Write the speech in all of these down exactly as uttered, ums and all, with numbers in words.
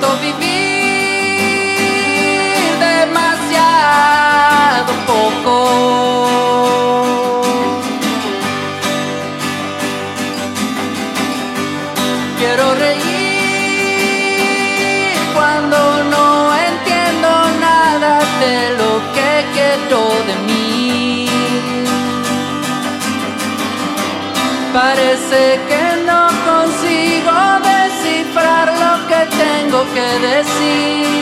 siento vivir demasiado poco. Quiero reír cuando no entiendo nada de lo que quedó de mí. Parece que no consigo descifrar lo que tengo que decir.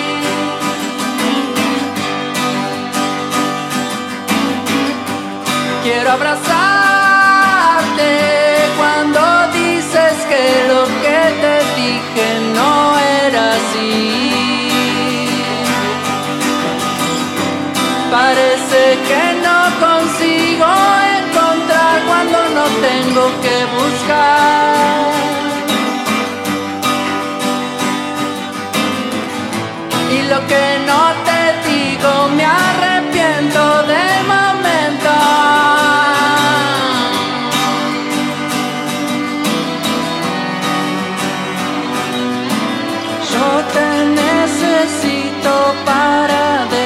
Quiero abrazarte cuando dices que lo que te dije no era así. Parece que no consigo encontrar cuando no tengo que buscar. Y lo que no te digo me arrepiento del momento. Yo te necesito para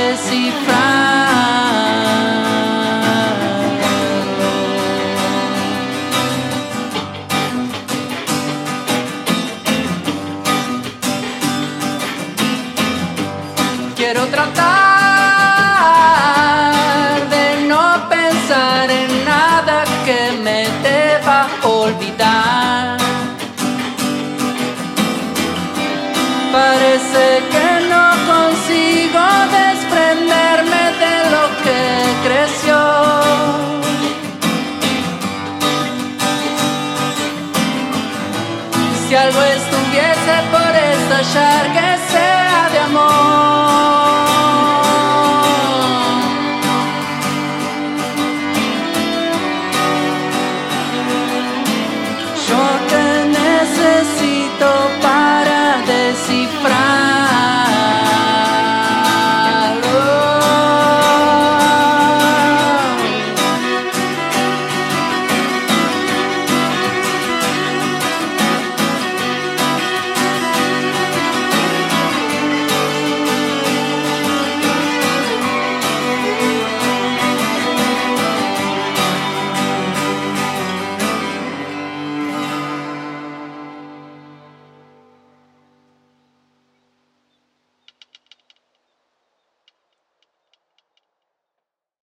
descifrar. Quiero tratar de no pensar en nada que me deba olvidar. Parece que no consigo desprenderme de lo que creció. Si algo estuviese por estallar,